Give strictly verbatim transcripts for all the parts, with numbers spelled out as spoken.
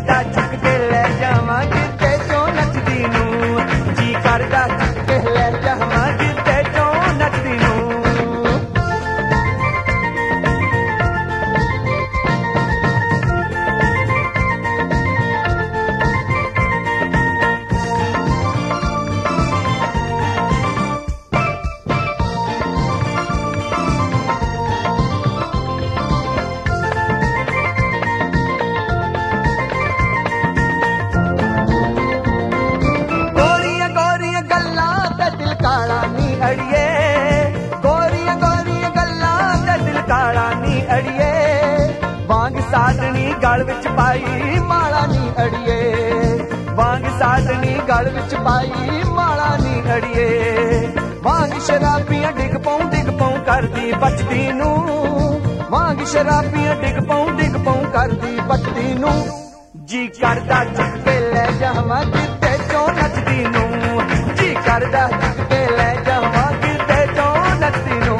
ਕਰਦਾ ਚੁੱਕ ਕੇ ਲੈ ਜਾਵਾਂ ਕਿਤੇ ਚੋਂ ਨੱਚਦੀ ਨੂੰ, ਜੀ ਕਰਦਾ ਚੁੱਕ ਕੇ ਲੈ ਜਾਵਾਂ ਕਿਤੇ ਚੋਂ ਨੱਚਦੀ ਨੂੰ। ਅੜੀਏ ਗੋਰੀਆਂ ਗੋਰੀਆਂ ਗੱਲਾਂ ਤੇ ਦਿਲ ਕਾਲਾ ਨੀ ਅੜੀਏ, ਵਾਂਗ ਸਾਧਣੀ ਗਲ ਵਿੱਚ ਪਾਈ ਮਾਲਾ ਨੀ ਅੜੀਏ, ਵਾਂਗ ਸਾਧਣੀ ਗਲ ਵਿੱਚ ਪਾਈ ਮਾਲਾ ਨੀ ਅੜੀਏ, ਵਾਂਗ ਸ਼ਰਾਬੀਆਂ ਡਿੱਗ ਪਉ ਡਿੱਗ ਪਉ ਕਰਦੀ ਬਚਦੀ ਨੂੰ, ਵਾਂਗ ਸ਼ਰਾਬੀਆਂ ਡਿੱਗ ਪਉ ਡਿੱਗ ਪਉ ਕਰਦੀ ਬਚਦੀ ਨੂੰ, ਜੀ ਕਰਦਾ ਚੁੱਕ ਕੇ ਲੈ ਜਾਵਾਂ ਕਿਤੇ ਚੋਂ ਨੱਚਦੀ ਨੂੰ, ਜੀ ਕਰਦਾ ਚੁੱਕ ਕੇ ਲੈ ਜਾਵਾਂ ਕਿਤੇ ਚੋਂ ਨੱਚਦੀ ਨੂੰ।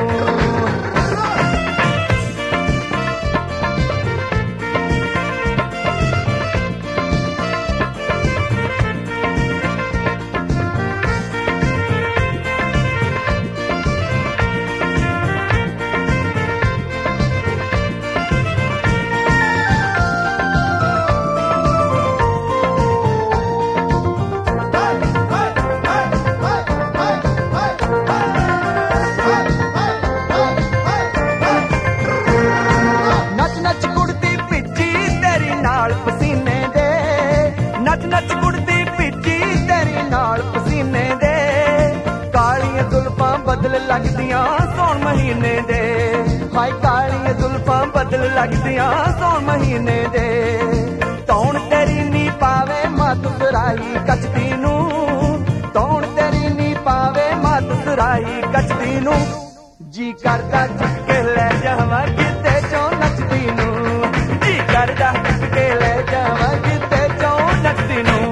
ਪਸੀਨੇ ਦੇ ਨੱਚ ਨੱਚ ਕੁੜਦੀ ਭਿੱਜੀ ਤੇਰੀ ਨਾਲ ਪਸੀਨੇ ਦੇ, ਕਾਲੀਆਂ ਜ਼ੁਲਫਾਂ ਬਦਲ ਲੱਗਦੀਆਂ ਸੌਣ ਮਹੀਨੇ ਦੇ, ਹਾਏ ਕਾਲੀਆਂ ਜ਼ੁਲਫਾਂ ਬਦਲ ਲੱਗਦੀਆਂ ਸੌਣ ਮਹੀਨੇ ਦੇ, ਤੌਣ ਤੇਰੀ ਨੀ ਪਾਵੇ ਮੱਤ ਸੁਰਾਹੀ ਕੱਚਦੀ ਨੂੰ, ਤੌਣ ਤੇਰੀ ਨੀ ਪਾਵੇ ਮੱਤ ਸੁਰਾਹੀ ਕੱਚਦੀ ਨੂੰ, ਜੀ ਕਰਦਾ ਚੁੱਕ ਕੇ ਲੈ ਜਾਵਾਂ ਕਿਤੇ ਚੋਂ ਨੱਚਦੀ ਨੂੰ, ਜੀ ਕਰਦਾ ਚੁੱਕ ਕੇ ਲੈ ਜਾਵਾਂ ਕਿਤੇ ਚੋਂ ਨੱਚਦੀ ਨੂੰ।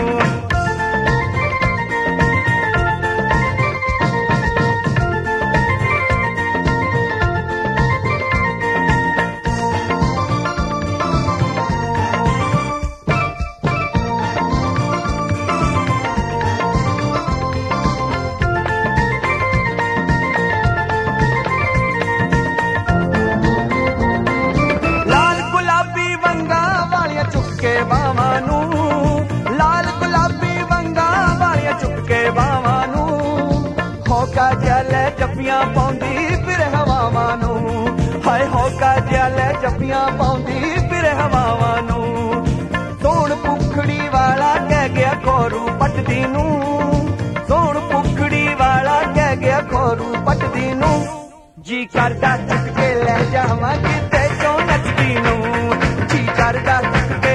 ਬਾਵਾਂ ਨੂੰ ਲਾਲ ਗੁਲਾਬੀ ਵੰਗਾਂ ਵਾਲੀਆਂ ਚੁੱਕ ਕੇ ਬਾਵਾਂ ਨੂੰ, ਹੋਕਾ ਜਿਹਾ ਲੈ ਜੱਫੀਆਂ ਪਾਉਂਦੀ ਫਿਰ ਹਵਾਵਾਂ ਨੂੰ, ਹਾਏ ਹੋਕਾ ਜਿਹਾ ਲੈ ਜੱਫੀਆਂ ਪਾਉਂਦੀ ਫਿਰ ਹਵਾਵਾਂ ਨੂੰ, ਸੋਹਣ ਪੁੱਖੜੀ ਵਾਲਾ ਕਹਿ ਗਿਆ ਖੋਰੂ ਪੱਟਦੀ ਨੂੰ, ਸੋਹਣ ਪੁੱਖੜੀ ਵਾਲਾ ਕਹਿ ਗਿਆ ਖੋਰੂ ਪੱਟਦੀ ਨੂੰ, ਜੀ ਕਰਦਾ ਚੁੱਕ ਕੇ ਲੈ ਜਾਵਾਂ ਕਿਤੇ ਚੋਂ ਨੱਚਦੀ ਨੂੰ, ਜੀ ਕਰਦਾ ਚੁੱਕ